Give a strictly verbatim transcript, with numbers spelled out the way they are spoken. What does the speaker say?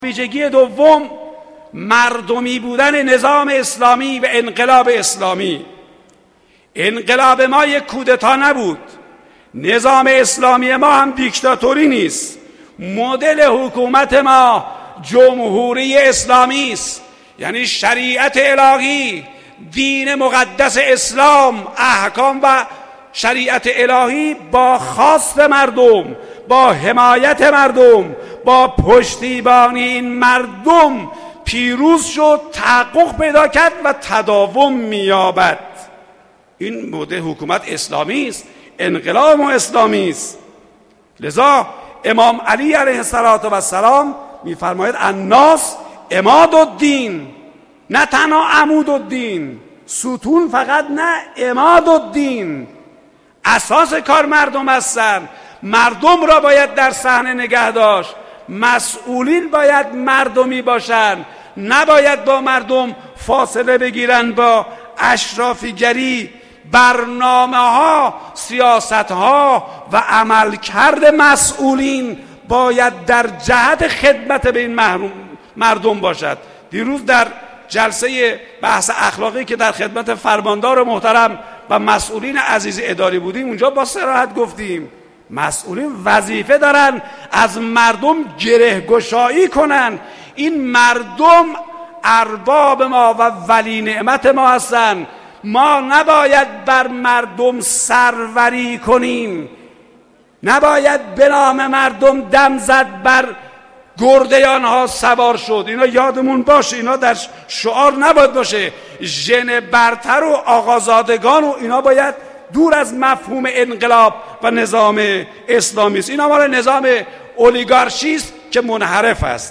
ویژگی دوم مردمی بودن نظام اسلامی و انقلاب اسلامی. انقلاب ما یک کودتا نبود، نظام اسلامی ما هم دیکتاتوری نیست. مدل حکومت ما جمهوری اسلامی است، یعنی شریعت الهی، دین مقدس اسلام، احکام و شریعت الهی با خواست مردم، با حمایت مردم، با پشتیبانی این مردم پیروز شد، تحقق پیدا کرد و تداوم می‌یابد. این مدل حکومت اسلامی است، انقلاب ما اسلامی است. لذا امام علی علیه السلام می‌فرماید الناس عماد الدین، نه تنها عمود الدین، ستون فقط نه، عماد الدین، اساس کار مردم هستند. مردم را باید در صحنه نگه داشت، مسئولین باید مردمی باشند، نباید با مردم فاصله بگیرند با اشرافیگری. برنامه ها، سیاست ها و عملکرد مسئولین باید در جهت خدمت به این مردم باشد. دیروز در جلسه بحث اخلاقی که در خدمت فرماندار محترم و مسئولین عزیز اداری بودیم، اونجا با صراحت گفتیم مسئولین وظیفه دارن از مردم گره گشایی کنن. این مردم ارباب ما و ولی نعمت ما هستن. ما نباید بر مردم سروری کنیم، نباید به نام مردم دم زد، بر گرده آنها سوار شد. اینا یادمون باشه، اینا در شعار نباید باشه. ژن برتر و آقازادگان و اینا باید دور از مفهوم انقلاب و نظام اسلامی است. اینا مال نظام اولیگارشی است که منحرف است.